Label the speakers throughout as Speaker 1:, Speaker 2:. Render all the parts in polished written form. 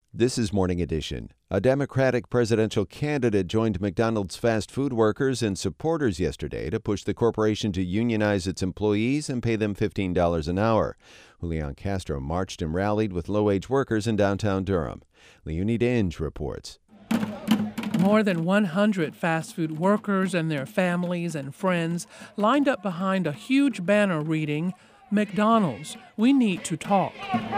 Speaker 1: This is Morning Edition. A Democratic presidential candidate joined McDonald's fast food workers and supporters yesterday to push the corporation to unionize its employees and pay them $15 an hour. Julian Castro marched and rallied with low-wage workers in downtown Durham. Leonida Inge reports.
Speaker 2: More than 100 fast food workers and their families and friends lined up behind a huge banner reading, "McDonald's, we need to talk."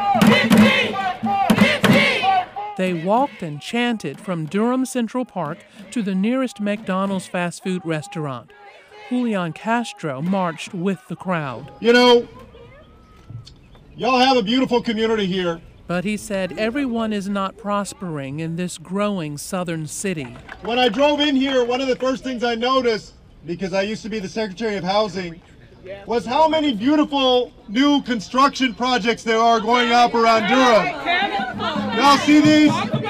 Speaker 2: They walked and chanted from Durham Central Park to the nearest McDonald's fast food restaurant. Julian Castro marched with the crowd.
Speaker 3: You know, y'all have a beautiful community here.
Speaker 2: But he said everyone is not prospering in this growing southern city.
Speaker 3: When I drove in here, one of the first things I noticed, because I used to be the Secretary of Housing, was how many beautiful new construction projects there are going up around Durham. Y'all see these?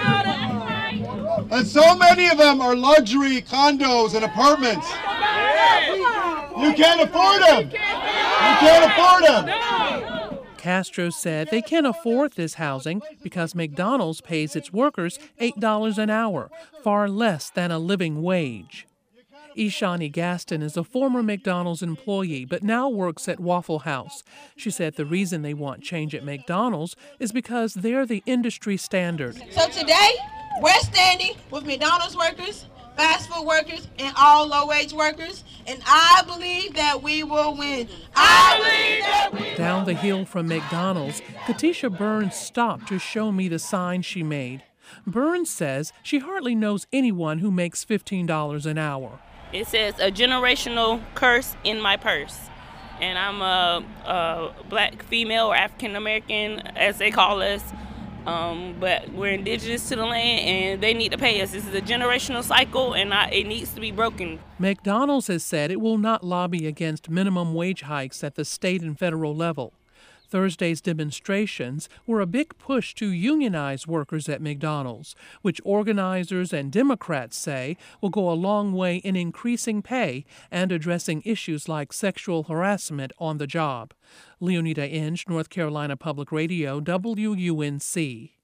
Speaker 3: And so many of them are luxury condos and apartments. You can't afford them. You can't afford them.
Speaker 2: Castro said they can't afford this housing because McDonald's pays its workers $8 an hour, far less than a living wage. Ishani Gaston is a former McDonald's employee but now works at Waffle House. She said the reason they want change at McDonald's is because they're the industry standard.
Speaker 4: So today, we're standing with McDonald's workers, fast food workers, and all low-wage workers, and I believe that we will win.
Speaker 2: Down the hill from McDonald's, Katisha Burns stopped to show me the sign she made. Burns says she hardly knows anyone who makes $15 an hour.
Speaker 5: It says, "A generational curse in my purse." And I'm a black female or African American, as they call us. But we're indigenous to the land, and they need to pay us. This is a generational cycle, and it needs to be broken.
Speaker 2: McDonald's has said it will not lobby against minimum wage hikes at the state and federal level. Thursday's demonstrations were a big push to unionize workers at McDonald's, which organizers and Democrats say will go a long way in increasing pay and addressing issues like sexual harassment on the job. Leonida Inge, North Carolina Public Radio, WUNC.